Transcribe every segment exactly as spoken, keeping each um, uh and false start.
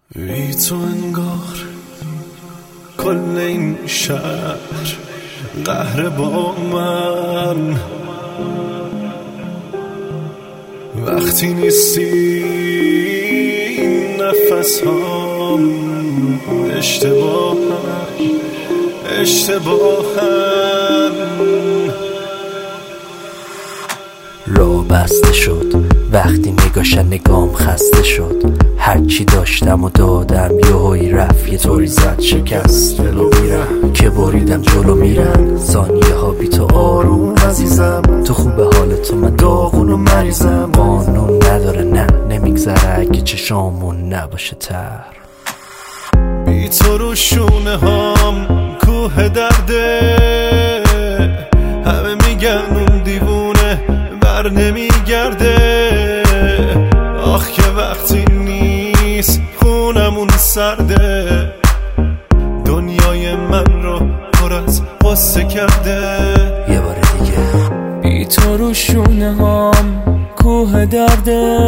بی تو انگار کل این شهر قهر با من، وقتی نیستی نفس هم اشتباه اشتباهم. راه بسته شد وقتی نگاشن نگام خسته شد، هرچی داشتم و دادم یهویی رفت، یه طوری زد شکست ولو میرم که بریدم جلو میرم. ثانیه ها بی تو آروم عزیزم، تو خوب حال تو من داغون و مریضم. قانون نداره نه نمیگذره اگه چشامون نباشه تر. بی تو رو شونه هام کوه درده، همه میگن اون دیوونه بر نمیگرده. آخ که وقتی نیست خونمون سرده، دنیای من رو پر از غصه کرده. یه بار دیگه بی تو رو شونه هام کوه درده،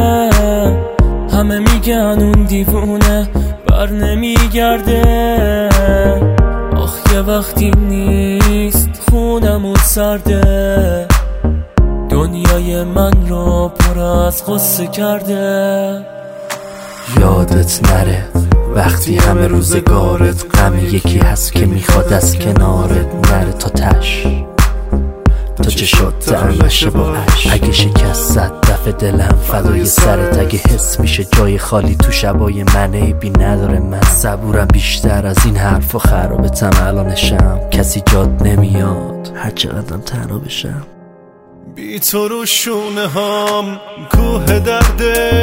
همه میگن اون دیوونه بر نمیگرده. آخ یه وقتی نیست خونمون سرده، دنیای من رو پر از غصه کرده. یادت نره وقتی همه روزگارت غم یکی هست که میخواد از کنارت نره تا تش، تا چشات تر نشه با عشق. اگه شکست زد دفع دلم فدای سرت، اگه حس میشه جای خالی تو شبای من عیبی نداره. من صبورم بیشتر از این حرفا خرابتم الانشم، کسی جاد نمیاد هر چقدرم تنها بشم. بی تو رو شونه هام کوه درده،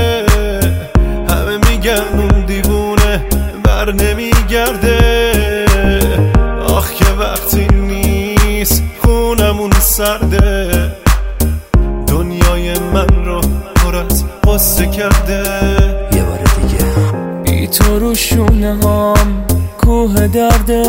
همه میگن اون دیوونه بر نمیگرده. آخ که وقتی نیست خونمون سرده، دنیای من رو پر از غصه کرده. یه بار دیگه بی تو رو شونه هام کوه درده،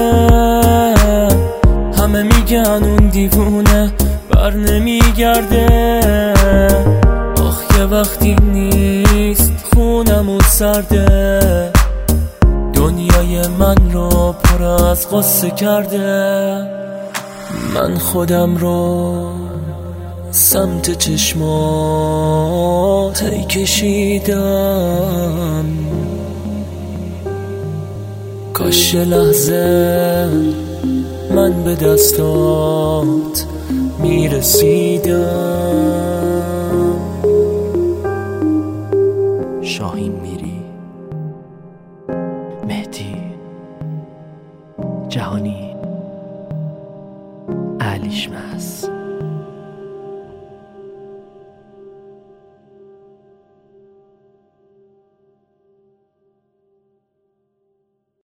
همه میگن اون دیوونه بر نمیگرده. آخ یه وقتی نیست خونمون سرده، دنیای من رو پر از غصه کرده. من خودم رو سمت چشمات ای کشیدم، کاش یه لحظه من به دستات میرسیدم. شاهین میری، مهدی جهانی، علیش مس.